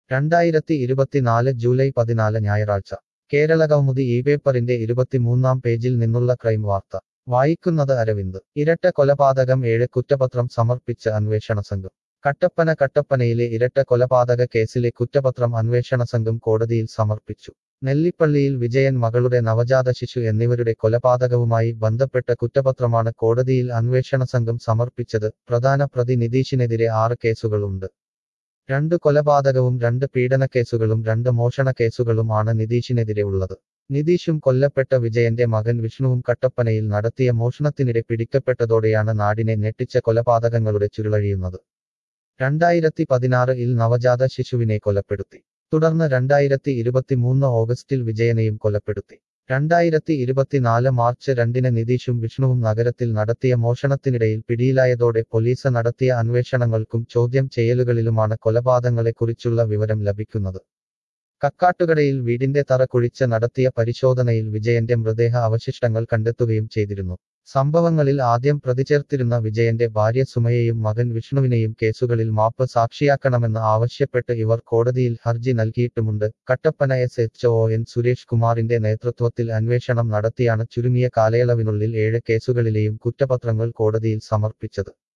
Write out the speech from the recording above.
2024 July 14 ഞായറാഴ്ച കേരള കൗമുദി ഈ പേപ്പറിന്റെ 23-ാം പേജിൽ നിന്നുള്ള ക്രൈം വാർത്ത വായിക്കുന്നത് അരവിന്ദ് ഇരട്ട കൊലപാതകം 7 കുറ്റപത്രം സമർപ്പിച്ച് അന്വേഷണ സംഘം കട്ടപ്പനയിലെ ഇരട്ട കൊലപാതക കേസിലെ കുറ്റപത്രം അന്വേഷണ സംഘം കോടതിയിൽ സമർപ്പിച്ചു നെല്ലിപ്പള്ളിയിൽ വിജയൻ മകളുടെ നവജാത ശിശു എന്നിവരുടെ കൊലപാതകവുമായി ബന്ധപ്പെട്ട കുറ്റപത്രമാണ് കോടതിയിൽ അന്വേഷണ സംഘം സമർപ്പിച്ചത് പ്രധാന പ്രതി നിതീഷിനെതിരെ 6 കേസുകളുണ്ട് 2 കൊലപാതകവും 2 പീഡനക്കേസുകളും 2 മോഷണക്കേസുകളും ആണ് നിതീഷിനെതിരെ ഉള്ളത് നിതീഷും കൊല്ലപ്പെട്ട വിജയന്റെ മകൻ വിഷ്ണുവും കട്ടപ്പനയിൽ നടത്തിയ മോഷണത്തിനിടെ പിടിക്കപ്പെട്ടതോടെയാണ് നാടിനെ ഞെട്ടിച്ച കൊലപാതകങ്ങളുടെ ചുരുളഴിയുന്നത് 2016-ൽ നവജാത ശിശുവിനെ കൊലപ്പെടുത്തി തുടർന്ന് 2023 ഓഗസ്റ്റിൽ വിജയനെയും കൊലപ്പെടുത്തി 2024 മാർച്ച് 2-ന് നിതീഷും വിഷ്ണുവും നഗരത്തിൽ നടത്തിയ മോഷണത്തിനിടയിൽ പിടിയിലായതോടെ പോലീസ് നടത്തിയ അന്വേഷണങ്ങൾക്കും ചോദ്യം ചെയ്യലുകളിലുമാണ് കൊലപാതകങ്ങളെക്കുറിച്ചുള്ള വിവരം ലഭിക്കുന്നത് കക്കാട്ടുകടയിൽ വീടിന്റെ തറ കുഴിച്ച് നടത്തിയ പരിശോധനയിൽ വിജയന്റെ മൃതദേഹ അവശിഷ്ടങ്ങൾ കണ്ടെത്തുകയും ചെയ്തിരുന്നു സംഭവങ്ങളിൽ ആദ്യം പ്രതിചേർത്തിരുന്ന വിജയന്റെ ഭാര്യ സുമയെയും മകൻ വിഷ്ണുവിനെയും കേസുകളിൽ മാപ്പ് സാക്ഷിയാക്കണമെന്ന് ആവശ്യപ്പെട്ട് ഇവർ കോടതിയിൽ ഹർജി നൽകിയിട്ടുമുണ്ട് കട്ടപ്പന SHO സുരേഷ് കുമാറിന്റെ നേതൃത്വത്തിൽ അന്വേഷണം നടത്തിയാണ് ചുരുങ്ങിയ കാലയളവിനുള്ളിൽ 7 കേസുകളിലെയും കുറ്റപത്രങ്ങൾ കോടതിയിൽ സമർപ്പിച്ചത്